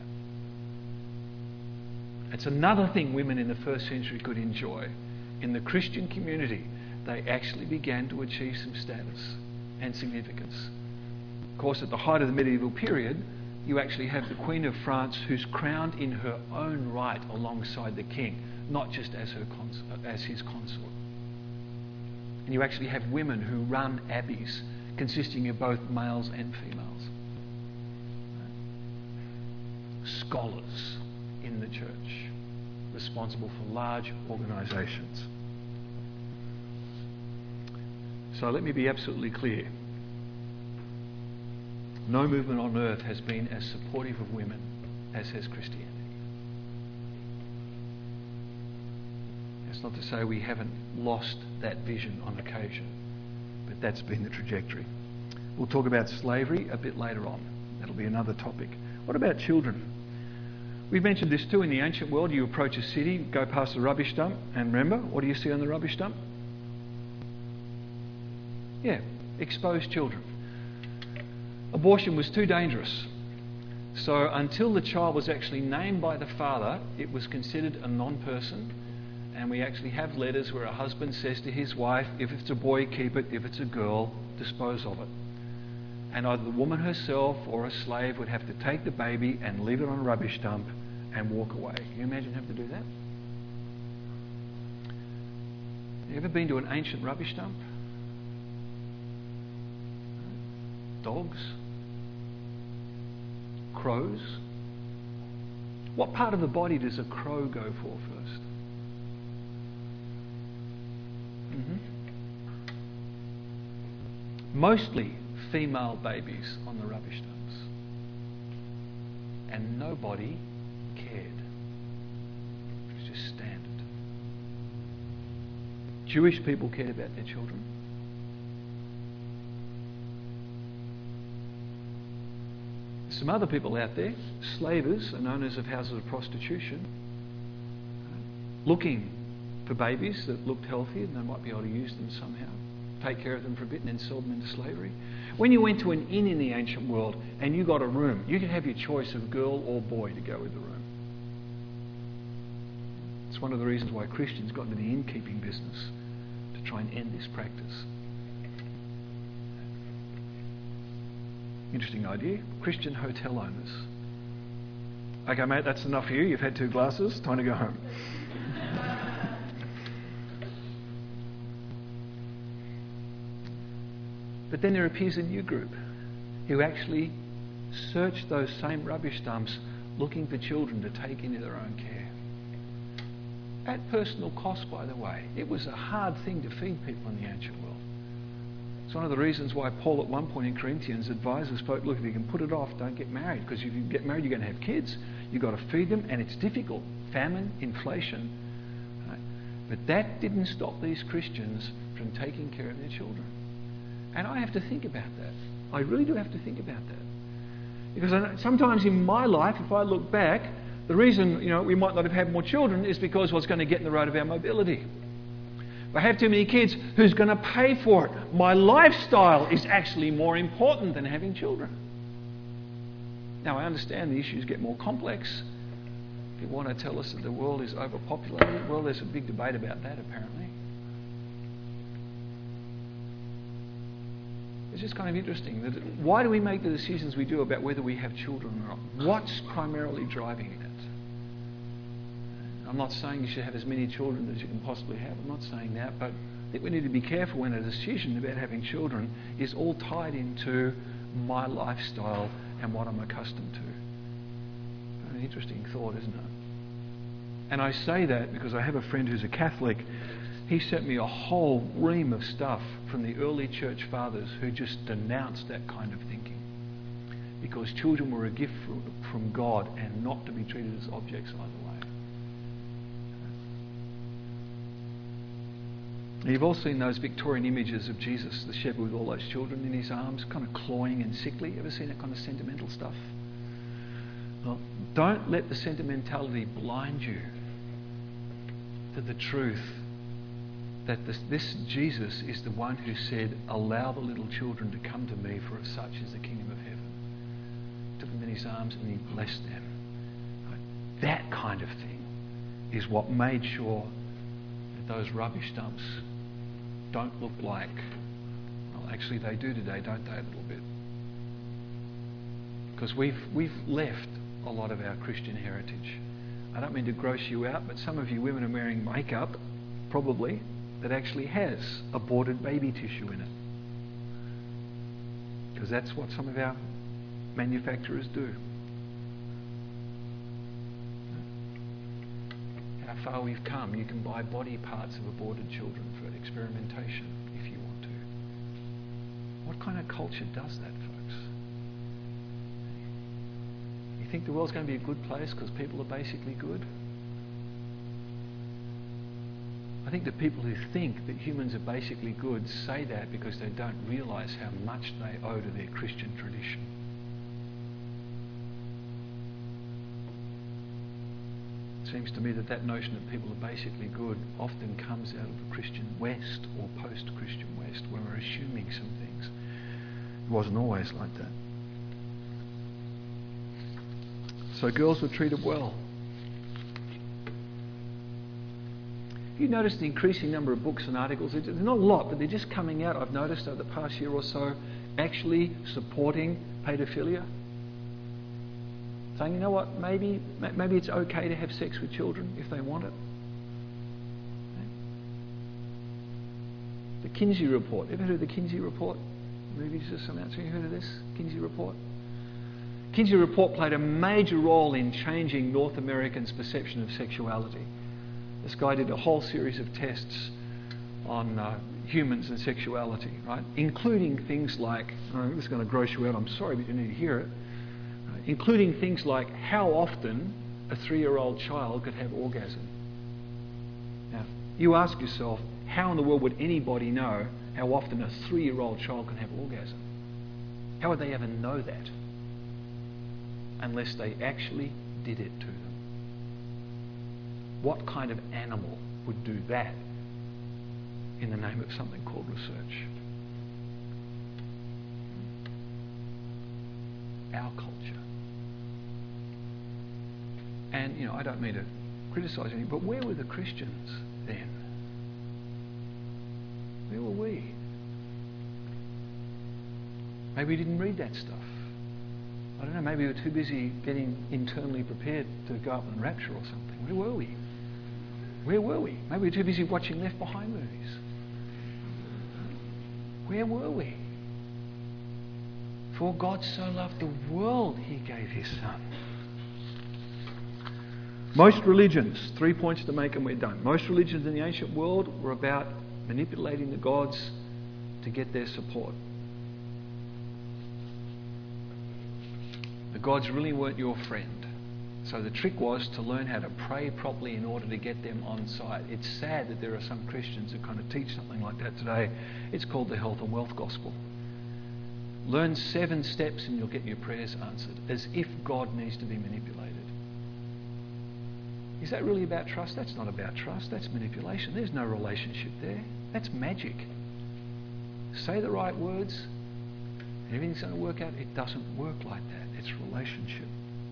It's another thing women in the first century could enjoy. In the Christian community, they actually began to achieve some status and significance. Of course, at the height of the medieval period, you actually have the Queen of France who's crowned in her own right alongside the king, not just as his consort. And you actually have women who run abbeys consisting of both males and females. Scholars in the church, responsible for large organisations. So let me be absolutely clear. No movement on earth has been as supportive of women as has Christianity. That's not to say we haven't lost that vision on occasion, but that's been the trajectory. We'll talk about slavery a bit later on. That'll be another topic. What about children? We mentioned this too in the ancient world. You approach a city, go past a rubbish dump, and remember, what do you see on the rubbish dump? Yeah, exposed children. Abortion was too dangerous. So until the child was actually named by the father, it was considered a non-person. And we actually have letters where a husband says to his wife, if it's a boy, keep it. If it's a girl, dispose of it. And either the woman herself or a slave would have to take the baby and leave it on a rubbish dump and walk away. Can you imagine having to do that? You ever been to an ancient rubbish dump? Dogs? Crows? What part of the body does a crow go for first? Mostly female babies on the rubbish dumps. And nobody cared. It's just standard. Jewish people cared about their children. Some other people out there, slavers and owners of houses of prostitution, looking for babies that looked healthy and they might be able to use them somehow, take care of them for a bit and then sell them into slavery. When you went to an inn in the ancient world and you got a room, you could have your choice of girl or boy to go with the room. It's one of the reasons why Christians got into the innkeeping business, to try and end this practice. Interesting idea. Christian hotel owners. Okay, mate, that's enough for you. You've had 2 glasses. Time to go home. But then there appears a new group who actually search those same rubbish dumps looking for children to take into their own care. At personal cost, by the way. It was a hard thing to feed people in the ancient world. It's one of the reasons why Paul at one point in Corinthians advises folk, look, if you can put it off, don't get married. Because if you get married, you're going to have kids. You've got to feed them, and it's difficult. Famine, inflation. Right? But that didn't stop these Christians from taking care of their children. And I have to think about that. I really do have to think about that. Because sometimes in my life, if I look back, the reason we might not have had more children is because what's going to get in the road of our mobility. If I have too many kids, who's going to pay for it? My lifestyle is actually more important than having children. Now, I understand the issues get more complex. If you want to tell us that the world is overpopulated, well, there's a big debate about that, apparently. It's just kind of interesting. Why do we make the decisions we do about whether we have children or not? What's primarily driving that? I'm not saying you should have as many children as you can possibly have. I'm not saying that, but I think we need to be careful when a decision about having children is all tied into my lifestyle and what I'm accustomed to. An interesting thought, isn't it? And I say that because I have a friend who's a Catholic. He sent me a whole ream of stuff from the early church fathers who just denounced that kind of thinking. Because children were a gift from God and not to be treated as objects either way. You've all seen those Victorian images of Jesus, the shepherd with all those children in his arms, kind of cloying and sickly. Ever seen that kind of sentimental stuff? Well, don't let the sentimentality blind you to the truth that this Jesus is the one who said, allow the little children to come to me, for of such is the kingdom of heaven. Took them in his arms and he blessed them. Right? That kind of thing is what made sure that those rubbish dumps don't look like, well, actually they do today, don't they, a little bit? Because we've left a lot of our Christian heritage. I don't mean to gross you out, but some of you women are wearing makeup, probably, that actually has aborted baby tissue in it. Because that's what some of our manufacturers do. How far we've come. You can buy body parts of aborted children for experimentation if you want to. What kind of culture does that, folks? You think the world's going to be a good place because people are basically good? I think the people who think that humans are basically good say that because they don't realise how much they owe to their Christian tradition. seems to me that notion that people are basically good often comes out of the Christian West or post-Christian West, where we're assuming some things. It wasn't always like that. So girls were treated well. You notice the increasing number of books and articles. There's not a lot, but they're just coming out, I've noticed over the past year or so, actually supporting paedophilia. Saying, you know what, maybe it's okay to have sex with children if they want it. The Kinsey Report. Ever heard of the Kinsey Report? Movies or something else? Have you heard of this? Kinsey Report? Kinsey Report played a major role in changing North Americans' perception of sexuality. This guy did a whole series of tests on humans and sexuality, right? Including things like, this is going to gross you out, I'm sorry, but you need to hear it. Including things like how often a 3-year-old child could have orgasm. Now, you ask yourself, how in the world would anybody know how often a 3-year-old child can have orgasm? How would they ever know that? Unless they actually did it to them. What kind of animal would do that in the name of something called research? Our culture. And, I don't mean to criticise anything, but where were the Christians then? Where were we? Maybe we didn't read that stuff. I don't know, maybe we were too busy getting internally prepared to go up and rapture or something. Where were we? Where were we? Maybe we were too busy watching Left Behind movies. Where were we? For God so loved the world, He gave His Son. Most religions, 3 points to make and we're done. Most religions in the ancient world were about manipulating the gods to get their support. The gods really weren't your friend. So the trick was to learn how to pray properly in order to get them on side. It's sad that there are some Christians who kind of teach something like that today. It's called the health and wealth gospel. Learn 7 steps and you'll get your prayers answered, as if God needs to be manipulated. Is that really about trust? That's not about trust. That's manipulation. There's no relationship there. That's magic. Say the right words and everything's going to work out. It doesn't work like that. It's relationship.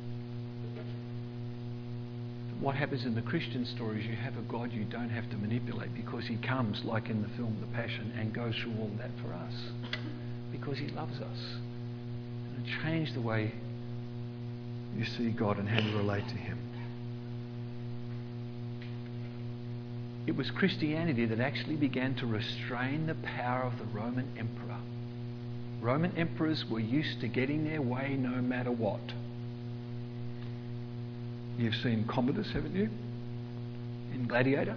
What happens in the Christian story is you have a God you don't have to manipulate, because He comes, like in the film The Passion, and goes through all of that for us. Because He loves us. And it changed the way you see God and how you relate to Him. It was Christianity that actually began to restrain the power of the Roman emperor. Roman emperors were used to getting their way no matter what. You've seen Commodus, haven't you? In Gladiator.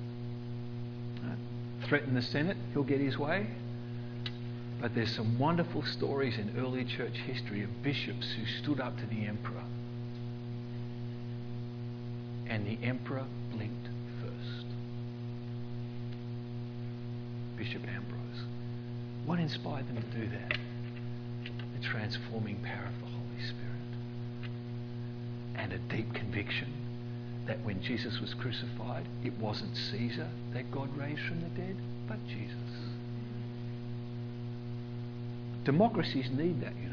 Threaten the Senate, he'll get his way. But there's some wonderful stories in early church history of bishops who stood up to the emperor. And the emperor blinked first. Bishop Ambrose. What inspired them to do that? The transforming power of the Holy Spirit. And a deep conviction that when Jesus was crucified, it wasn't Caesar that God raised from the dead, but Jesus. Democracies need that,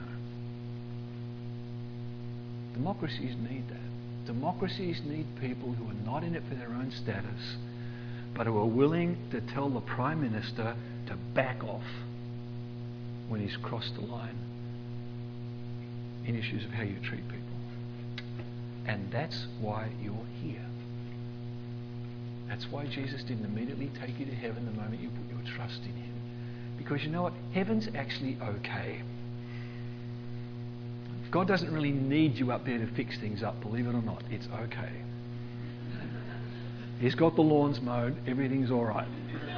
Democracies need that. Democracies need people who are not in it for their own status, but who are willing to tell the Prime Minister to back off when he's crossed the line in issues of how you treat people. And that's why you're here. That's why Jesus didn't immediately take you to heaven the moment you put your trust in Him. Because you know what? Heaven's actually okay. God doesn't really need you up there to fix things up, believe it or not. It's okay. He's got the lawns mowed, everything's all right.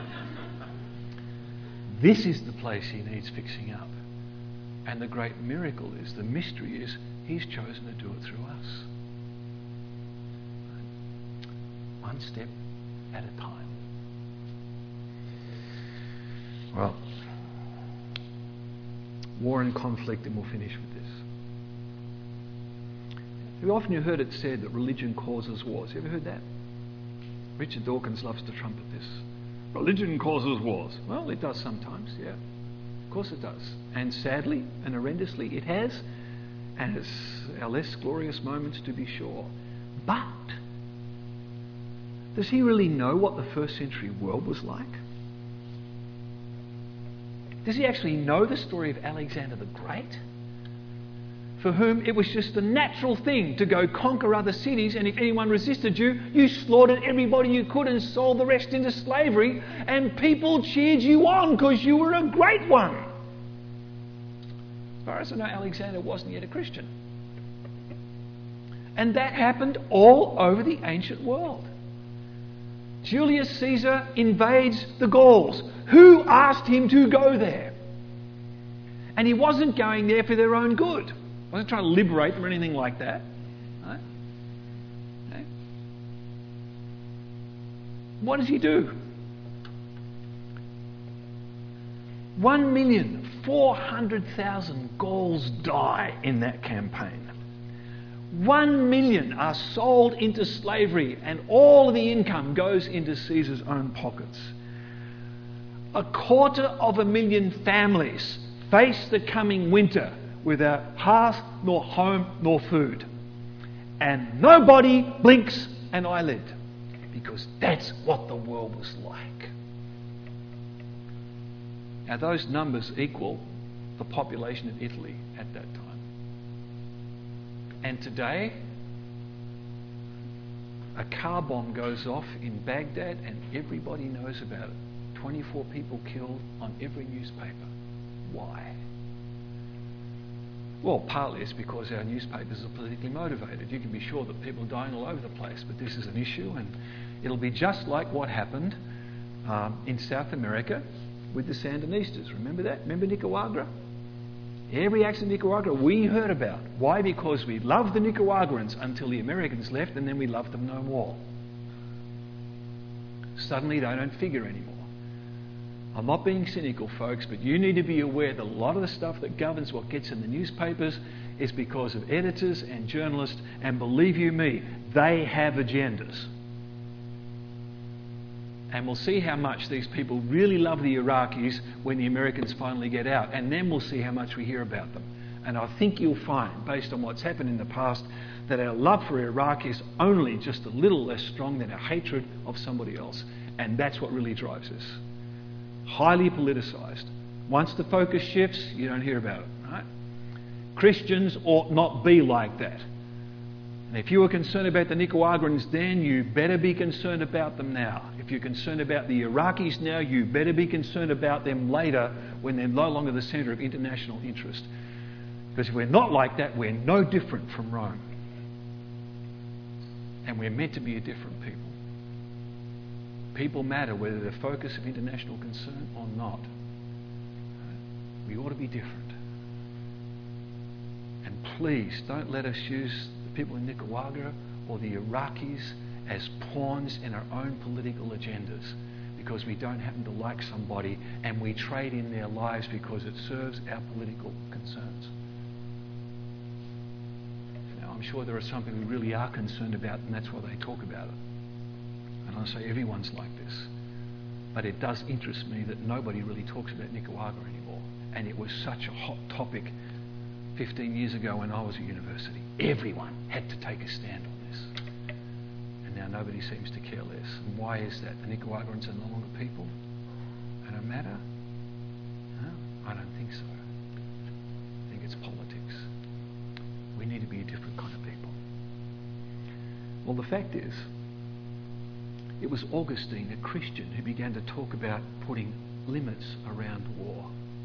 This is the place He needs fixing up. And the great miracle is, the mystery is, He's chosen to do it through us. One step at a time. Well, war and conflict, and we'll finish with this. You've often heard it said that religion causes wars. You ever heard that? Richard Dawkins loves to trumpet this. Religion causes wars. Well, it does sometimes, yeah. Of course it does. And sadly and horrendously it has. And it's our less glorious moments, to be sure. But does he really know what the first century world was like? Does he actually know the story of Alexander the Great? For whom it was just the natural thing to go conquer other cities, and if anyone resisted you, you slaughtered everybody you could and sold the rest into slavery, and people cheered you on because you were a great one. As far as I know, Alexander wasn't yet a Christian. And that happened all over the ancient world. Julius Caesar invades the Gauls. Who asked him to go there? And he wasn't going there for their own good. He wasn't trying to liberate them or anything like that. Right? Okay. What does he do? 1,400,000 Gauls die in that campaign. 1 million are sold into slavery, and all of the income goes into Caesar's own pockets. 250,000 families face the coming winter without hearth, nor home, nor food. And nobody blinks an eyelid, because that's what the world was like. Now, those numbers equal the population of Italy at that time. And today, a car bomb goes off in Baghdad and everybody knows about it. 24 people killed on every newspaper. Why? Well, partly it's because our newspapers are politically motivated. You can be sure that people are dying all over the place, but this is an issue, and it'll be just like what happened in South America with the Sandinistas. Remember that? Remember Nicaragua? Every accident in Nicaragua we heard about. Why? Because we loved the Nicaraguans until the Americans left, and then we loved them no more. Suddenly they don't figure anymore. I'm not being cynical, folks, but you need to be aware that a lot of the stuff that governs what gets in the newspapers is because of editors and journalists, and believe you me, they have agendas. And we'll see how much these people really love the Iraqis when the Americans finally get out. And then we'll see how much we hear about them. And I think you'll find, based on what's happened in the past, that our love for Iraq is only just a little less strong than our hatred of somebody else. And that's what really drives us. Highly politicised. Once the focus shifts, you don't hear about it. Right? Christians ought not be like that. And if you were concerned about the Nicaraguans then, you better be concerned about them now. If you're concerned about the Iraqis now, you better be concerned about them later when they're no longer the centre of international interest. Because if we're not like that, we're no different from Rome. And we're meant to be a different people. People matter whether they're the focus of international concern or not. We ought to be different. And please don't let us use people in Nicaragua or the Iraqis as pawns in our own political agendas because we don't happen to like somebody and we trade in their lives because it serves our political concerns. Now, I'm sure there are some people who really are concerned about it, and that's why they talk about it. And I say everyone's like this. But it does interest me that nobody really talks about Nicaragua anymore. And it was such a hot topic 15 years ago when I was at university. Everyone had to take a stand on this. And now nobody seems to care less. And why is that? The Nicaraguans are no longer people? They don't matter? No, I don't think so. I think it's politics. We need to be a different kind of people. Well, the fact is, it was Augustine, a Christian, who began to talk about putting limits around war.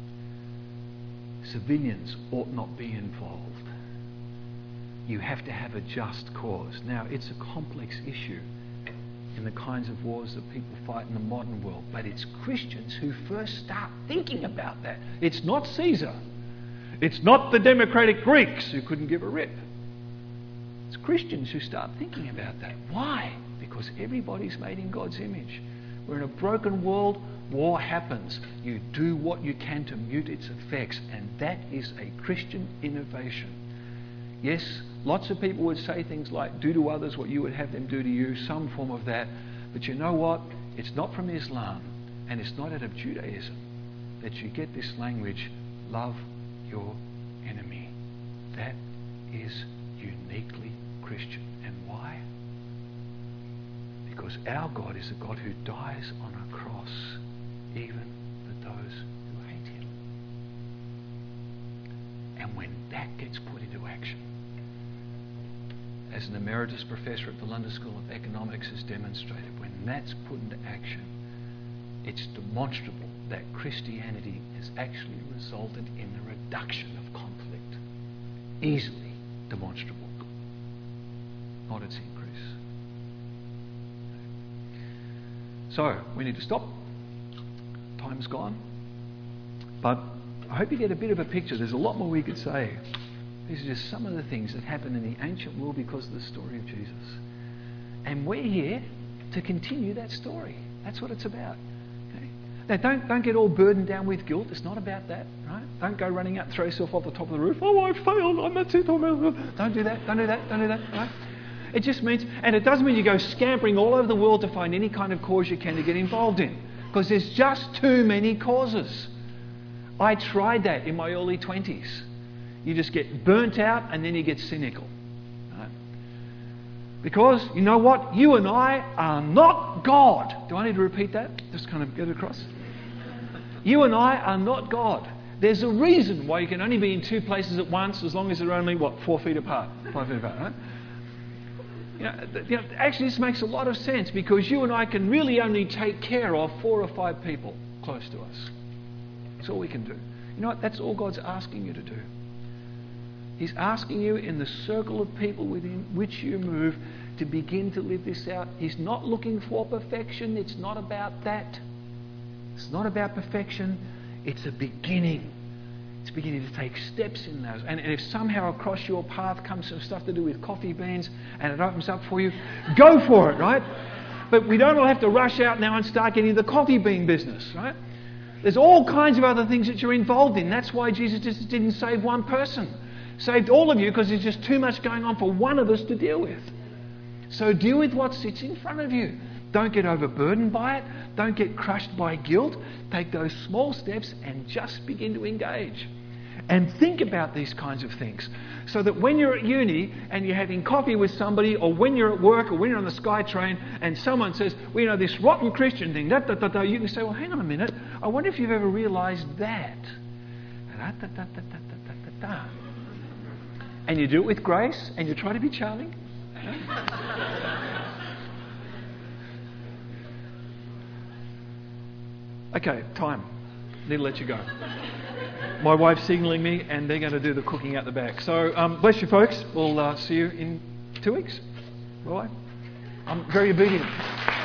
Civilians ought not be involved. You have to have a just cause. Now, it's a complex issue in the kinds of wars that people fight in the modern world, but it's Christians who first start thinking about that. It's not Caesar. It's not the democratic Greeks who couldn't give a rip. It's Christians who start thinking about that. Why? Because everybody's made in God's image. We're in a broken world. War happens. You do what you can to mute its effects, and that is a Christian innovation. Yes, lots of people would say things like, do to others what you would have them do to you, some form of that. But you know what? It's not from Islam, and it's not out of Judaism, that you get this language, love your enemy. That is uniquely Christian. And why? Because our God is a God who dies on a cross, even for those who hate him. And when that gets put into action, as an emeritus professor at the London School of Economics has demonstrated, when that's put into action, it's demonstrable that Christianity has actually resulted in the reduction of conflict. Easily demonstrable, not its increase. So, we need to stop. Time's gone. But I hope you get a bit of a picture. There's a lot more we could say. These are just some of the things that happened in the ancient world because of the story of Jesus. And we're here to continue that story. That's what it's about. Okay? Now, don't get all burdened down with guilt. It's not about that, right? Don't go running out and throw yourself off the top of the roof. Oh, I failed. I'm not it. Don't do that. Don't do that. Don't do that. Right? It just means, and it doesn't mean you go scampering all over the world to find any kind of cause you can to get involved in, because there's just too many causes. I tried that in my early 20s. You just get burnt out and then you get cynical. Right? Because, you know what? You and I are not God. Do I need to repeat that? Just kind of get it across. You and I are not God. There's a reason why you can only be in two places at once as long as they're only, 4 feet apart? 5 feet apart, right? Actually, this makes a lot of sense because you and I can really only take care of 4 or 5 people close to us. That's all we can do. You know what? That's all God's asking you to do. He's asking you in the circle of people within which you move to begin to live this out. He's not looking for perfection. It's not about that. It's not about perfection. It's a beginning. It's beginning to take steps in those. And if somehow across your path comes some stuff to do with coffee beans and it opens up for you, go for it, right? But we don't all have to rush out now and start getting the coffee bean business, right? There's all kinds of other things that you're involved in. That's why Jesus just didn't save one person. Saved all of you because there's just too much going on for one of us to deal with. So deal with what sits in front of you. Don't get overburdened by it. Don't get crushed by guilt. Take those small steps and just begin to engage. And think about these kinds of things. So that when you're at uni and you're having coffee with somebody, or when you're at work, or when you're on the SkyTrain and someone says, well, you know, this rotten Christian thing, you can say, well, hang on a minute. I wonder if you've ever realised that. And you do it with grace, and you try to be charming. Okay, time. Need to let you go. My wife's signalling me, and they're going to do the cooking out the back. So, bless you folks. We'll see you in 2 weeks. Bye. I'm very obedient.